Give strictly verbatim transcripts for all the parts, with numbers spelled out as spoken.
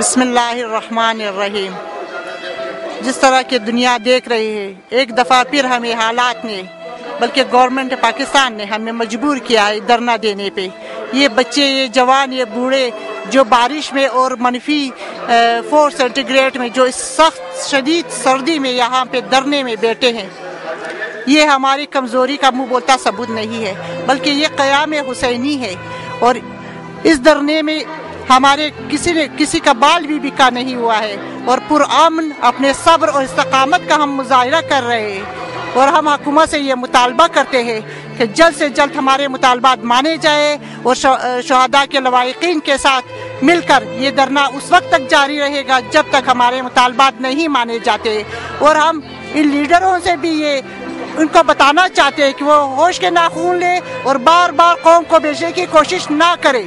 بسم اللہ الرحمن الرحیم۔ جس طرح کی دنیا دیکھ رہی ہے، ایک دفعہ پھر ہمیں حالات نے بلکہ گورنمنٹ پاکستان نے ہمیں مجبور کیا ہے دھرنا دینے پہ۔ یہ بچے، یہ جوان، یہ بوڑھے جو بارش میں اور منفی فور سینٹی گریڈ میں جو اس سخت شدید سردی میں یہاں پہ دھرنے میں بیٹھے ہیں، یہ ہماری کمزوری کا منہ بولتا ثبوت نہیں ہے، بلکہ یہ قیام حسینی ہے۔ اور اس دھرنے میں ہمارے کسی نے کسی کا بال بھی بکا نہیں ہوا ہے، اور پرامن اپنے صبر اور استقامت کا ہم مظاہرہ کر رہے ہیں۔ اور ہم حکومت سے یہ مطالبہ کرتے ہیں کہ جلد سے جلد ہمارے مطالبات مانے جائے، اور شہداء کے لواحقین کے ساتھ مل کر یہ دھرنا اس وقت تک جاری رہے گا جب تک ہمارے مطالبات نہیں مانے جاتے۔ اور ہم ان لیڈروں سے بھی یہ ان کو بتانا چاہتے ہیں کہ وہ ہوش کے ناخون لیں اور بار بار قوم کو بیچنے کی کوشش نہ کریں۔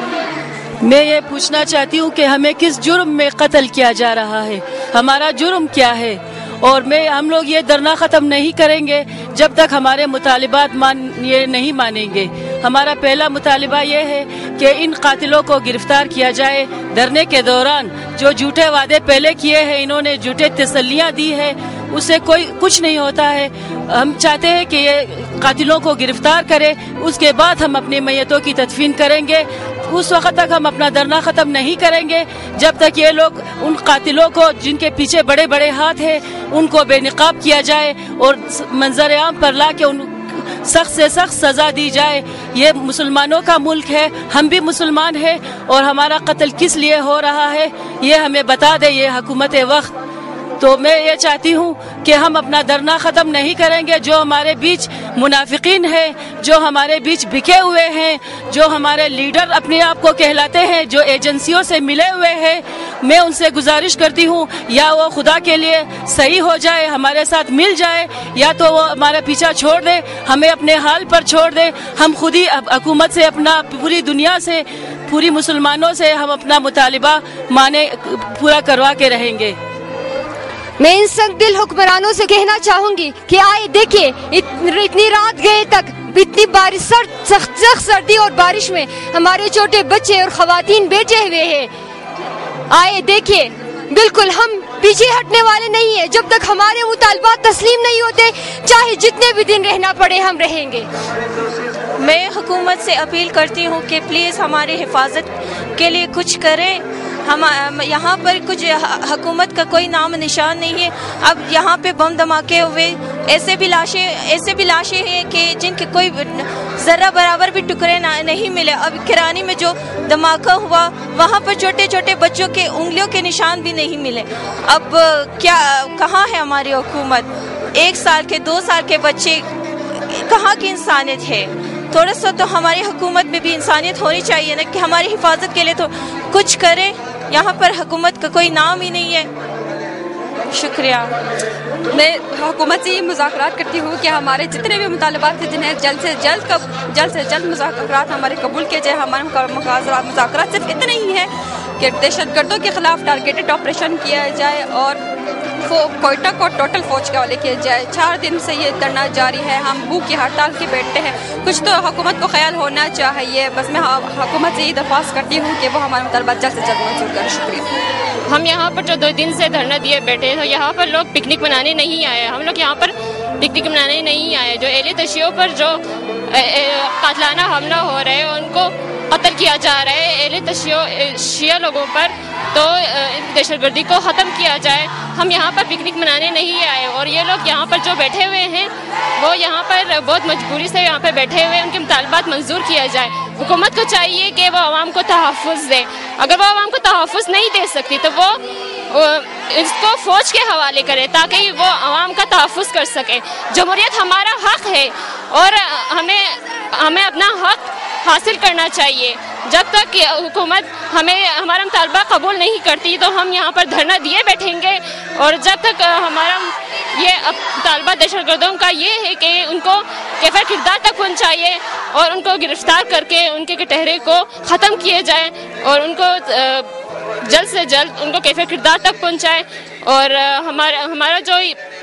میں یہ پوچھنا چاہتی ہوں کہ ہمیں کس جرم میں قتل کیا جا رہا ہے، ہمارا جرم کیا ہے؟ اور میں ہم لوگ یہ دھرنا ختم نہیں کریں گے جب تک ہمارے مطالبات مان یہ نہیں مانیں گے۔ ہمارا پہلا مطالبہ یہ ہے کہ ان قاتلوں کو گرفتار کیا جائے۔ دھرنے کے دوران جو جھوٹے وعدے پہلے کیے ہیں، انہوں نے جھوٹے تسلیاں دی ہے، اس سے کوئی کچھ نہیں ہوتا ہے۔ ہم چاہتے ہیں کہ یہ قاتلوں کو گرفتار کرے، اس کے بعد ہم اپنی میتوں کی تدفین کریں گے۔ اس وقت تک ہم اپنا دھرنا ختم نہیں کریں گے جب تک یہ لوگ ان قاتلوں کو جن کے پیچھے بڑے بڑے ہاتھ ہیں ان کو بے نقاب کیا جائے اور منظر عام پر لا کے ان سخت سے سخت سزا دی جائے۔ یہ مسلمانوں کا ملک ہے، ہم بھی مسلمان ہیں، اور ہمارا قتل کس لیے ہو رہا ہے یہ ہمیں بتا دے یہ حکومت وقت۔ تو میں یہ چاہتی ہوں کہ ہم اپنا دھرنا ختم نہیں کریں گے۔ جو ہمارے بیچ منافقین ہیں، جو ہمارے بیچ بکے ہوئے ہیں، جو ہمارے لیڈر اپنے آپ کو کہلاتے ہیں، جو ایجنسیوں سے ملے ہوئے ہیں، میں ان سے گزارش کرتی ہوں یا وہ خدا کے لیے صحیح ہو جائے، ہمارے ساتھ مل جائے، یا تو وہ ہمارا پیچھا چھوڑ دے، ہمیں اپنے حال پر چھوڑ دے۔ ہم خود ہی حکومت سے، اپنا پوری دنیا سے، پوری مسلمانوں سے ہم اپنا مطالبہ مانے پورا کروا کے رہیں گے۔ میں ان سخت دل حکمرانوں سے کہنا چاہوں گی کہ آئے دیکھیں، اتنی رات گئے تک اتنی بارش، سرد سخت سخت سردی اور بارش میں ہمارے چھوٹے بچے اور خواتین بیٹھے ہوئے ہیں۔ آئے دیکھیں، بالکل ہم پیچھے ہٹنے والے نہیں ہیں۔ جب تک ہمارے مطالبات تسلیم نہیں ہوتے، چاہے جتنے بھی دن رہنا پڑے، ہم رہیں گے۔ میں حکومت سے اپیل کرتی ہوں کہ پلیز ہماری حفاظت کے لیے کچھ کریں۔ ہم یہاں پر کچھ حکومت کا کوئی نام نشان نہیں ہے۔ اب یہاں پہ بم دھماکے ہوئے، ایسے بھی لاشیں ایسے بھی لاشیں ہیں کہ جن کے کوئی ذرہ برابر بھی ٹکڑے نہیں ملے۔ اب کرانی میں جو دھماکہ ہوا وہاں پر چھوٹے چھوٹے بچوں کے انگلیوں کے نشان بھی نہیں ملے۔ اب کیا کہاں ہے ہماری حکومت؟ ایک سال کے، دو سال کے بچے، کہاں کی انسانیت ہے؟ تھوڑا سا تو ہماری حکومت میں بھی انسانیت ہونی چاہیے نا، کہ ہماری حفاظت کے لیے تو کچھ کرے۔ یہاں پر حکومت کا کوئی نام ہی نہیں ہے۔ شکریہ۔ میں حکومت سے یہ مذاکرات کرتی ہوں کہ ہمارے جتنے بھی مطالبات ہیں جنہیں جلد سے جلد جلد سے جلد مذاکرات ہمارے قبول کیے جائے۔ ہمارے مذاکرات صرف اتنے ہی ہیں کہ دہشت گردوں کے خلاف ٹارگیٹڈ آپریشن کیا جائے اور کوئٹہ کو ٹوٹل فوج کے حوالے کیا جائے۔ چار دن سے یہ دھرنا جاری ہے، ہم بھوک کی ہڑتال کی بیٹھتے ہیں۔ کچھ تو حکومت کو خیال ہونا چاہیے۔ بس میں حکومت سے یہ درخواست کرتی ہوں کہ وہ ہمارے مطالبات جلد سے جلد منظور کریں۔ شکریہ۔ ہم یہاں پر جو دو دن سے دھرنا دیے بیٹھے تو یہاں پر لوگ پکنک منانے نہیں آئے۔ ہم لوگ یہاں پر پکنک منانے نہیں آئے۔ جو اہل تشیعوں پر جو قاتلانہ حملہ ہو رہے ہیں، ان کو قتل کیا جا رہا ہے اہل تشیعوں شیعہ لوگوں پر، تو دہشت گردی کو ختم کیا جائے۔ ہم یہاں پر پکنک منانے نہیں آئے، اور یہ لوگ یہاں پر جو بیٹھے ہوئے ہیں وہ یہاں پر بہت مجبوری سے یہاں پر بیٹھے ہوئے ہیں۔ ان کے مطالبات منظور کیا جائے۔ حکومت کو چاہیے کہ وہ عوام کو تحفظ دے۔ اگر وہ عوام کو تحفظ نہیں دے سکتی تو وہ اس کو فوج کے حوالے کرے تاکہ وہ عوام کا تحفظ کر سکے۔ جمہوریت ہمارا حق ہے اور ہمیں ہمیں اپنا حق حاصل کرنا چاہیے۔ جب تک حکومت ہمیں ہمارا مطالبہ قبول نہیں کرتی تو ہم یہاں پر دھرنا دیے بیٹھیں گے، اور جب تک ہمارا یہ طالبہ دہشت گردوں کا یہ ہے کہ ان کو کیفر کردار تک پہنچائیے اور ان کو گرفتار کر کے ان کے کٹہرے کو ختم کیے جائیں، اور ان کو جلد سے جلد ان کو کیفر کردار تک پہنچائے۔ اور ہمارا ہمارا جو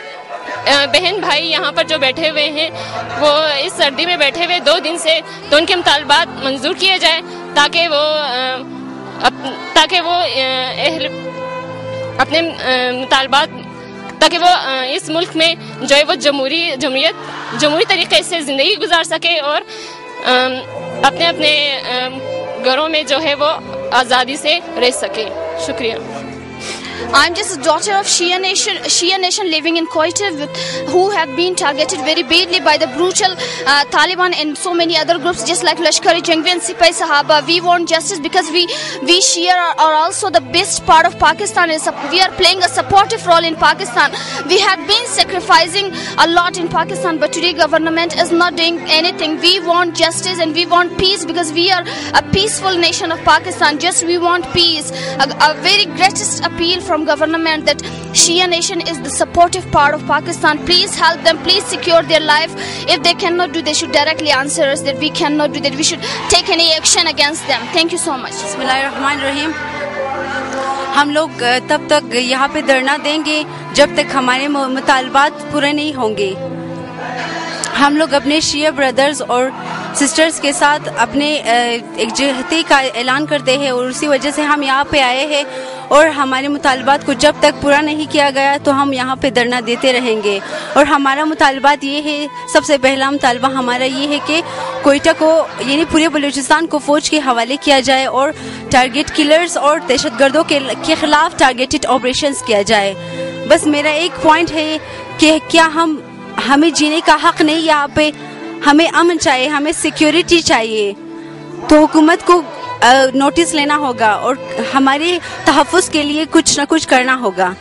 بہن بھائی یہاں پر جو بیٹھے ہوئے ہیں وہ اس سردی میں بیٹھے ہوئے دو دن سے، تو ان کے مطالبات منظور کیے جائیں تاکہ وہ تاکہ وہ اہل اپنے مطالبات تاکہ وہ اس ملک میں جو ہے وہ جمہوری جمہوریت جمہوری طریقے سے زندگی گزار سکے اور اپنے اپنے گھروں میں جو ہے وہ آزادی سے رہ سکے. شکریہ. I'm just a daughter of Shia nation, Shia nation living in Quetta, who have been targeted very badly by the brutal uh, Taliban and so many other groups, just like Lashkar-e-Jhangvi and Sipai Sahaba. We want justice because we we Shia are, are also the best part of Pakistan. And we are playing a supportive role in Pakistan. We have been sacrificing a lot in Pakistan, but today government is not doing anything. We want justice and we want peace because we are a peaceful nation of Pakistan. Just we want peace. A, a very greatest appeal from government that Shia nation is the supportive part of Pakistan. Please help them, please secure their life. If they cannot do, they should directly answer us that we cannot do that. We should take any action against them. Thank you so much. Bismillahirrahmanirrahim. ہم لوگ تب تک یہاں پہ دھرنا دیں گے جب تک ہمارے مطالبات پورے نہیں ہوں گے. ہم لوگ اپنے شیعہ بردرز اور سسٹرز کے ساتھ اپنے ایک جہتی کا اعلان کرتے ہیں اور اسی وجہ سے ہم یہاں پہ آئے ہیں اور ہمارے مطالبات کو جب تک پورا نہیں کیا گیا تو ہم یہاں پہ دھرنا دیتے رہیں گے. اور ہمارا مطالبات یہ ہے, سب سے پہلا مطالبہ ہمارا یہ ہے کہ کوئٹہ کو یعنی پورے بلوچستان کو فوج کے حوالے کیا جائے اور ٹارگیٹ کلرز اور دہشت گردوں کے کے خلاف ٹارگیٹڈ آپریشنز کیا جائے. بس میرا ایک پوائنٹ ہے کہ کیا ہم ہمیں جینے کا حق نہیں یہاں پہ, ہمیں امن چاہیے, ہمیں سیکیورٹی چاہیے. تو حکومت کو نوٹس لینا ہوگا اور ہمارے تحفظ کے لیے کچھ نہ کچھ کرنا ہوگا.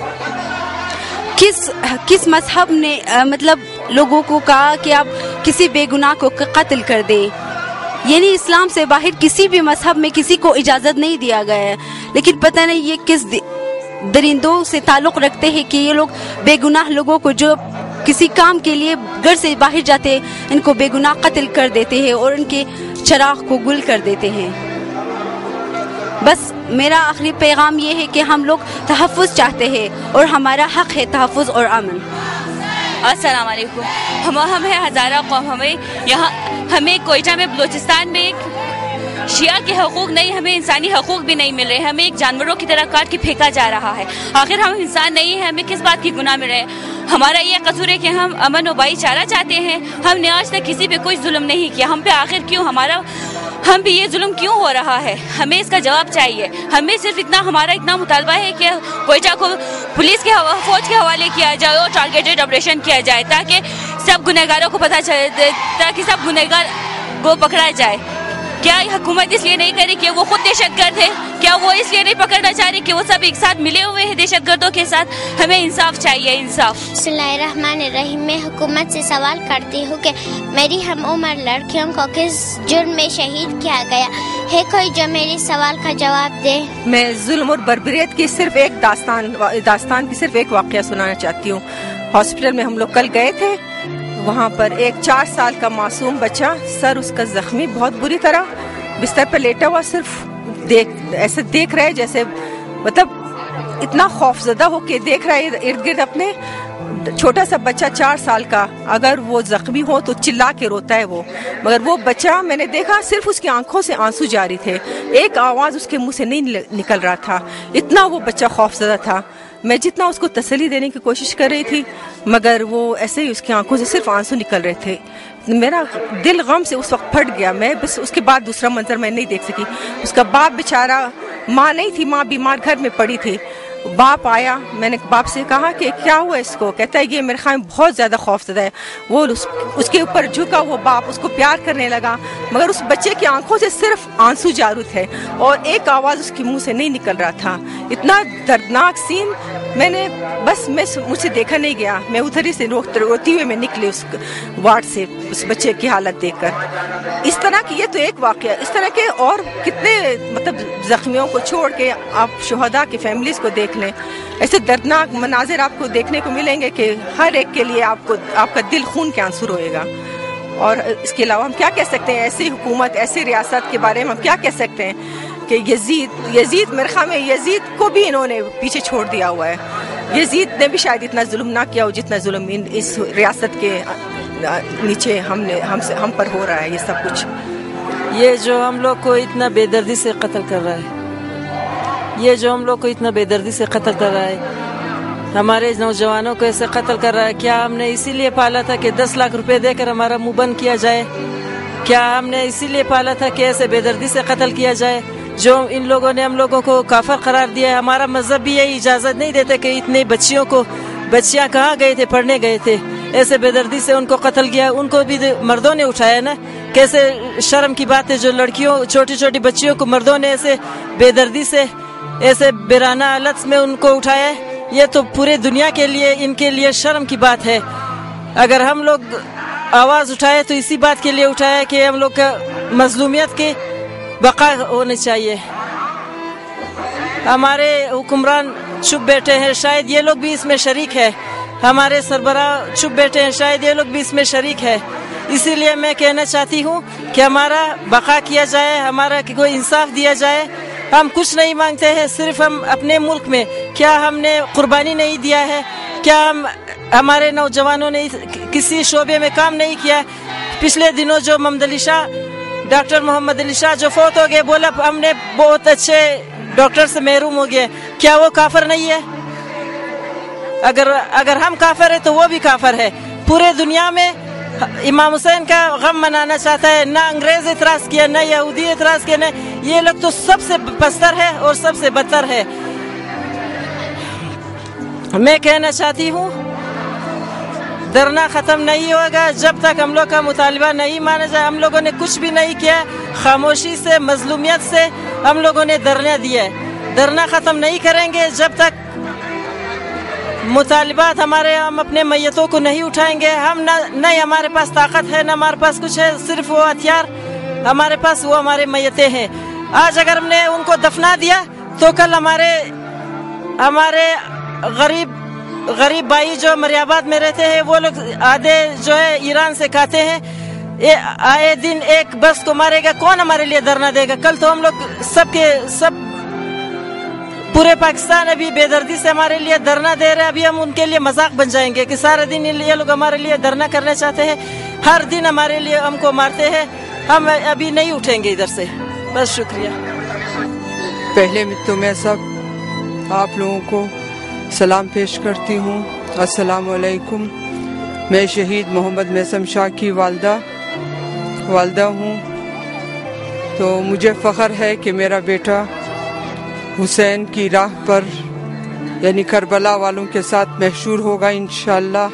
کس کس مذہب نے مطلب لوگوں کو کہا کہ آپ کسی بے گناہ کو قتل کر دیں؟ یعنی اسلام سے باہر کسی بھی مذہب میں کسی کو اجازت نہیں دیا گیا ہے, لیکن پتہ نہیں یہ کس درندوں سے تعلق رکھتے ہیں کہ یہ لوگ بے گناہ لوگوں کو جو کسی کام کے لیے گھر سے باہر جاتے ہیں ان کو بے گناہ قتل کر دیتے ہیں اور ان کے چراغ کو گل کر دیتے ہیں. بس میرا آخری پیغام یہ ہے کہ ہم لوگ تحفظ چاہتے ہیں اور ہمارا حق ہے تحفظ اور امن. السلام علیکم. ہم ہم ہیں ہزارہ قوم. ہمیں یہاں ہمیں کوئٹہ میں بلوچستان میں ایک شیعہ کے حقوق نہیں, ہمیں انسانی حقوق بھی نہیں مل رہے. ہمیں ایک جانوروں کی طرح کاٹ کے پھینکا جا رہا ہے. آخر ہم انسان نہیں ہیں, ہمیں کس بات کی گناہ مل رہے ہیں؟ ہمارا یہ قصور ہے کہ ہم امن و بھائی چارہ چاہتے ہیں. ہم نے آج تک کسی پہ کوئی ظلم نہیں کیا. ہم پہ آخر کیوں ہمارا ہم پہ یہ ظلم کیوں ہو رہا ہے؟ ہمیں اس کا جواب چاہیے. ہمیں صرف اتنا ہمارا اتنا مطالبہ ہے کہ کوئٹہ کو پولیس کے فوج کے حوالے کیا جائے اور ٹارگیٹڈ آپریشن کیا جائے تاکہ سب گنہگاروں کو پتہ چلے, تاکہ سب گنہگار کو پکڑا جائے. کیا حکومت اس لیے نہیں کر رہی کہ وہ خود دہشت گرد ہے؟ کیا وہ اس لیے نہیں پکڑنا چاہ رہی کہ وہ سب ایک ساتھ ملے ہوئے ہیں دہشت گردوں کے ساتھ؟ ہمیں انصاف چاہیے, انصاف. بسم اللہ الرحمن الرحیم. میں حکومت سے سوال کرتی ہوں کہ میری ہم عمر لڑکیوں کو کس جرم میں شہید کیا گیا ہے؟ کوئی جو میری سوال کا جواب دے. میں ظلم اور بربریت کی صرف ایک داستان داستان کی صرف ایک واقعہ سنانا چاہتی ہوں. ہاسپٹل میں ہم لوگ کل گئے تھے, وہاں پر ایک چار سال کا معصوم بچہ, سر اس کا زخمی بہت بری طرح, بستر پہ لیٹا ہوا, صرف دیکھ ایسے دیکھ رہے جیسے مطلب اتنا خوف زدہ ہو کے دیکھ رہا ہے ارد گرد اپنے. چھوٹا سا بچہ چار سال کا, اگر وہ زخمی ہو تو چلا کے روتا ہے وہ, مگر وہ بچہ میں نے دیکھا صرف اس کی آنکھوں سے آنسو جاری تھے, ایک آواز اس کے منہ سے نہیں نکل رہا تھا. اتنا وہ بچہ خوف زدہ تھا. میں جتنا اس کو تسلی دینے کی کوشش کر رہی تھی مگر وہ ایسے ہی اس کی آنکھوں سے صرف آنسو نکل رہے تھے. میرا دل غم سے اس وقت پھٹ گیا. میں بس اس کے بعد دوسرا منظر میں نہیں دیکھ سکی. اس کا باپ بیچارہ, ماں نہیں تھی, ماں بیمار گھر میں پڑی تھی. باپ آیا, میں نے باپ سے کہا کہ کیا ہوا اس کو؟ کہتا ہے یہ میرے خیال میں بہت زیادہ خوف زدہ ہے. وہ اس, اس کے اوپر جھکا وہ باپ اس کو پیار کرنے لگا, مگر اس بچے کی آنکھوں سے صرف آنسو جاری تھے اور ایک آواز اس کے منہ سے نہیں نکل رہا تھا. اتنا دردناک سین میں نے بس میں مجھ سے دیکھا نہیں گیا. میں ادھر ہی سے روتی ہوئے میں نکلی اس وارڈ سے اس بچے کی حالت دیکھ کر. اس طرح کی یہ تو ایک واقعہ, اس طرح کے اور کتنے مطلب زخمیوں کو چھوڑ کے آپ شہداء کی فیملیز کو دیکھ لیں. ایسے دردناک مناظر آپ کو دیکھنے کو ملیں گے کہ ہر ایک کے لیے آپ کو آپ کا دل خون کے آنسو روئے گا. اور اس کے علاوہ ہم کیا کہہ سکتے ہیں ایسی حکومت ایسی ریاست کے بارے میں ہم کیا کہہ سکتے ہیں کہ یزید یزید میرے خیال میں یزید کو بھی انہوں نے پیچھے چھوڑ دیا ہوا ہے. یزید نے بھی شاید اتنا ظلم نہ کیا ہو جتنا ظلم اس ریاست کے نیچے ہم نے ہم سے ہم پر ہو رہا ہے. یہ سب کچھ یہ جو ہم لوگ کو اتنا بے دردی سے قتل کر رہا ہے, یہ جو ہم لوگ کو اتنا بے دردی سے قتل کر رہا ہے، ہمارے نوجوانوں کو ایسے قتل کر رہا ہے، کیا ہم نے اسی لیے پالا تھا کہ دس لاکھ روپے دے کر ہمارا منہ بند کیا جائے؟ کیا ہم نے اسی لیے پالا تھا کہ ایسے بے دردی سے قتل کیا جائے؟ جو ان لوگوں نے ہم لوگوں کو کافر قرار دیا ہے، ہمارا مذہب بھی یہی اجازت نہیں دیتے کہ اتنے بچیوں کو، بچیاں کہاں گئے تھے؟ پڑھنے گئے تھے، ایسے بے دردی سے ان کو قتل کیا۔ ان کو بھی مردوں نے اٹھایا نا، کیسے شرم کی بات ہے جو لڑکیوں، چھوٹی چھوٹی بچیوں کو مردوں نے ایسے بے دردی سے، ایسے بیرانہ حالت میں ان کو اٹھایا ہے۔ یہ تو پورے دنیا کے لیے، ان کے لیے شرم کی بات ہے۔ اگر ہم لوگ آواز اٹھائے تو اسی بات کے لیے اٹھایا کہ ہم لوگ کا مظلومیت کی بقا ہونی چاہیے۔ ہمارے حکمران چپ بیٹھے ہیں، شاید یہ لوگ بھی اس میں شریک ہے، ہمارے سربراہ چپ بیٹھے ہیں، شاید یہ لوگ بھی اس میں شریک ہے۔ اسی لیے میں کہنا چاہتی ہوں کہ ہمارا بقا کیا جائے، ہمارا کوئی انصاف دیا جائے۔ ہم کچھ نہیں مانگتے ہیں، صرف ہم اپنے ملک میں کیا ہم نے قربانی نہیں دیا ہے؟ کیا ہم ہمارے نوجوانوں نے کسی شعبے میں کام نہیں کیا؟ پچھلے دنوں جو محمد علی شاہ، ڈاکٹر محمد علی شاہ جو فوت ہو گئے، بولا ہم نے بہت اچھے ڈاکٹر سے محروم ہو گئے، کیا وہ کافر نہیں ہے؟ اگر اگر ہم کافر ہیں تو وہ بھی کافر ہے۔ پورے دنیا میں امام حسین کا غم منانا چاہتا ہے، نہ انگریز اعتراض کیا، نہ یہودی اعتراض کیا، نہ یہ لوگ تو سب سے پستر ہے اور سب سے بدتر ہے۔ میں کہنا چاہتی ہوں دھرنا ختم نہیں ہوگا جب تک ہم لوگ کا مطالبہ نہیں مانا جائے۔ ہم لوگوں نے کچھ بھی نہیں کیا، خاموشی سے، مظلومیت سے ہم لوگوں نے دھرنا دیا ہے۔ دھرنا ختم نہیں کریں گے جب تک مطالبات ہمارے، ہم اپنے میتوں کو نہیں اٹھائیں گے۔ ہم نہ نہ ہمارے پاس طاقت ہے، نہ ہمارے پاس کچھ ہے، صرف وہ ہتھیار ہمارے پاس، وہ ہمارے میتیں ہیں۔ آج اگر ہم نے ان کو دفنا دیا تو کل ہمارے ہمارے غریب غریب بھائی جو مریاباد میں رہتے ہیں، وہ لوگ آدھے جو ہے ایران سے کھاتے ہیں، آئے دن ایک بس کو مارے گا، کون ہمارے لیے دھرنا دے گا؟ کل تو ہم لوگ سب کے سب پورے پاکستان ابھی بے دردی سے ہمارے لیے دھرنا دے رہے ہیں۔ ابھی ہم ان کے لیے مذاق بن جائیں گے کہ سارے دن یہ لوگ ہمارے لیے دھرنا کرنا چاہتے ہیں، ہر دن ہمارے لیے ہم کو مارتے ہیں، ہم ابھی نہیں اٹھیں گے ادھر سے۔ بس شکریہ۔ پہلے تو میں سب آپ لوگوں کو سلام پیش کرتی ہوں، السلام علیکم۔ میں شہید محمد میثم شاہ کی والدہ والدہ ہوں، تو مجھے فخر ہے کہ میرا بیٹا حسین کی راہ پر، یعنی کربلا والوں کے ساتھ محشور ہوگا انشاءاللہ۔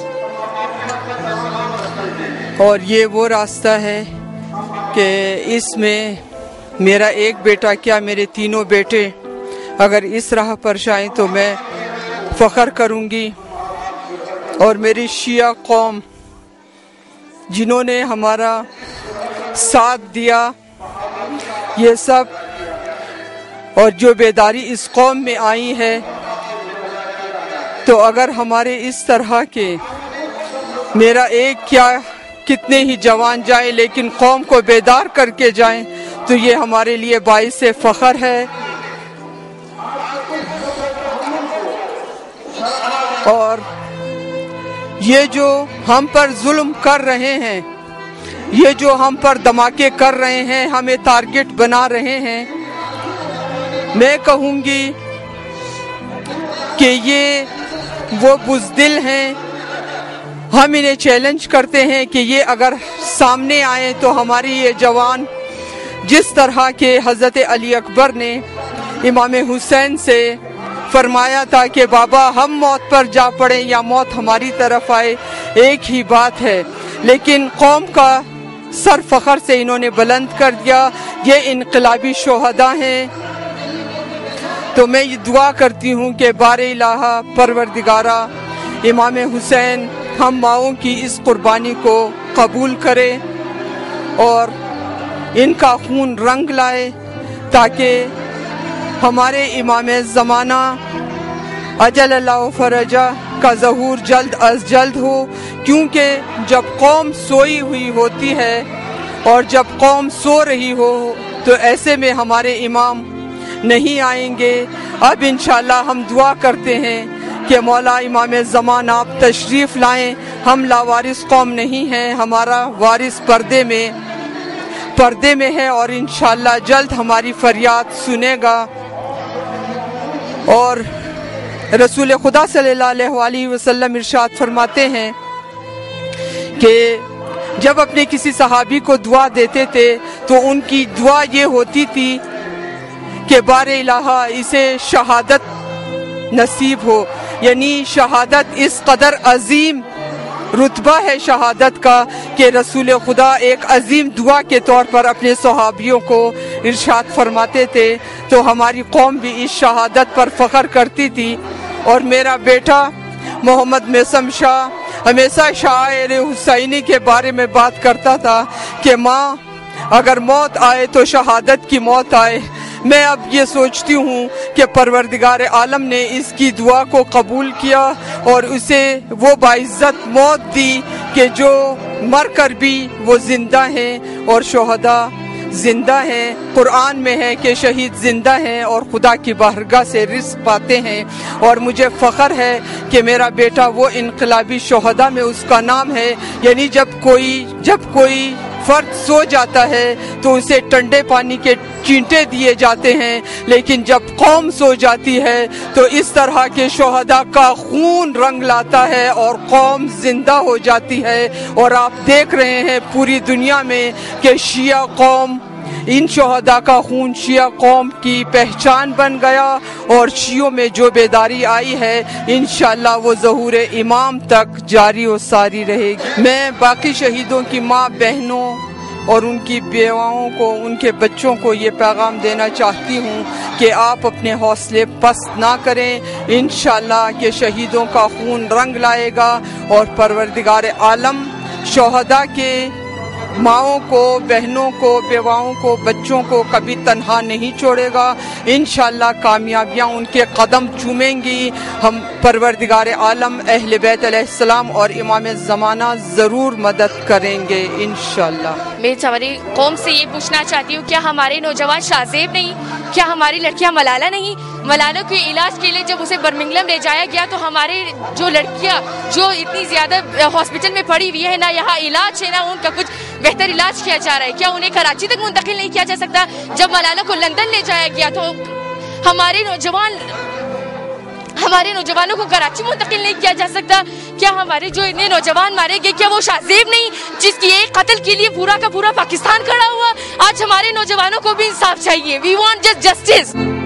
اور یہ وہ راستہ ہے کہ اس میں میرا ایک بیٹا کیا میرے تینوں بیٹے اگر اس راہ پر جائیں تو میں فخر کروں گی۔ اور میری شیعہ قوم جنہوں نے ہمارا ساتھ دیا، یہ سب، اور جو بیداری اس قوم میں آئی ہے، تو اگر ہمارے اس طرح کے میرا ایک کیا کتنے ہی جوان جائیں لیکن قوم کو بیدار کر کے جائیں تو یہ ہمارے لیے باعث فخر ہے۔ اور یہ جو ہم پر ظلم کر رہے ہیں، یہ جو ہم پر دھماکے کر رہے ہیں، ہمیں ٹارگٹ بنا رہے ہیں، میں کہوں گی کہ یہ وہ بزدل ہیں۔ ہم انہیں چیلنج کرتے ہیں کہ یہ اگر سامنے آئیں تو ہماری یہ جوان، جس طرح کے حضرت علی اکبر نے امام حسین سے فرمایا تھا کہ بابا ہم موت پر جا پڑیں یا موت ہماری طرف آئے، ایک ہی بات ہے، لیکن قوم کا سر فخر سے انہوں نے بلند کر دیا۔ یہ انقلابی شہداء ہیں۔ تو میں یہ دعا کرتی ہوں کہ بار الہ پروردگارہ امام حسین ہم ماؤں کی اس قربانی کو قبول کرے اور ان کا خون رنگ لائے، تاکہ ہمارے امام زمانہ اجل اللہ فرجہ کا ظہور جلد از جلد ہو، کیونکہ جب قوم سوئی ہوئی ہوتی ہے اور جب قوم سو رہی ہو تو ایسے میں ہمارے امام نہیں آئیں گے۔ اب انشاءاللہ ہم دعا کرتے ہیں کہ مولا امام زمان آپ تشریف لائیں۔ ہم لاوارث قوم نہیں ہیں، ہمارا وارث پردے میں پردے میں ہے اور انشاءاللہ جلد ہماری فریاد سنے گا۔ रसूल खुदा सल्लल्लाहु अलैहि वसल्लम इरशाद फरमाते हैं कि जब अपने किसी सहाबी को दुआ देते थे तो उनकी दुआ ये होती थी कि बारे इलाहा इसे शहादत नसीब हो, यानी शहादत इस कदर अजीम रुतबा है शहादत का कि रसूल खुदा एक अजीम दुआ के तौर पर अपने सहाबियों को इरशाद फरमाते थे। तो हमारी कौम भी इस शहादत पर फ़ख्र करती थी। और मेरा बेटा मोहम्मद मेसम शाह हमेशा शायर हुसैनी के बारे में बात करता था कि माँ अगर मौत आए तो शहादत की मौत आए। मैं अब ये सोचती हूँ कि परवरदिगार आलम ने इसकी दुआ को कबूल किया और उसे वो बाइज्जत मौत दी कि जो मर कर भी वो जिंदा हैं और शोहदा जिंदा हैं। कुरान में है कि शहीद जिंदा हैं और खुदा की बारगाह से रिज़्क़ पाते हैं। और मुझे फ़ख्र है कि मेरा बेटा वो इनकलाबी शोहदा में उसका नाम है। यानी जब कोई जब कोई फर्द सो जाता है तो उसे ठंडे पानी के चींटे दिए जाते हैं, लेकिन जब कौम सो जाती है तो इस तरह के शोहदा का खून रंग लाता है और कौम जिंदा हो जाती है। और आप देख रहे हैं पूरी दुनिया में कि शिया कौम, इन शोहदा का खून शिया कौम की पहचान बन गया और शियों में जो बेदारी आई है इंशाअल्लाह वो ज़हूर इमाम तक जारी और सारी रहेगी। मैं बाकी शहीदों की माँ बहनों और उनकी बेवाओं को, उनके बच्चों को ये पैगाम देना चाहती हूँ कि आप अपने हौसले पस्त ना करें। इंशाअल्लाह के शहीदों का खून रंग लाएगा और परवरदिगार आलम शोहदा के माओं को, बहनों को, बेवाओं को, बच्चों को कभी तन्हा नहीं छोड़ेगा। इंशाअल्लाह कामयाबियाँ उनके कदम चूमेंगी। हम परवरदिगार आलम अहले बैत अलैहिस्सलाम और इमाम ज़माना ज़रूर मदद करेंगे इंशाअल्लाह। मैं हमारी कौम से ये पूछना चाहती हूँ, क्या हमारे नौजवान शाज़ेब नहीं? क्या हमारी लड़कियाँ मलाला नहीं? मलाला के इलाज के लिए जब उसे बर्मिंगम ले जाया गया तो हमारे जो लड़कियाँ जो इतनी ज़्यादा हॉस्पिटल में पड़ी हुई है ना, यहाँ इलाज है ना, उनका कुछ बेहतर इलाज किया जा रहा है। क्या उन्हें कराची तक मुंतकिल नहीं किया जा सकता? जब मलाला को लंदन ले जाया गया तो हमारे नौजवान हमारे नौजवानों को कराची मुंतकिल नहीं किया जा सकता? क्या हमारे जो इतने नौजवान मारे गए, क्या वो शाज़ेब नहीं जिसकी एक कत्ल के लिए पूरा का पूरा पाकिस्तान खड़ा हुआ? आज हमारे नौजवानों को भी इंसाफ चाहिए। We want just justice.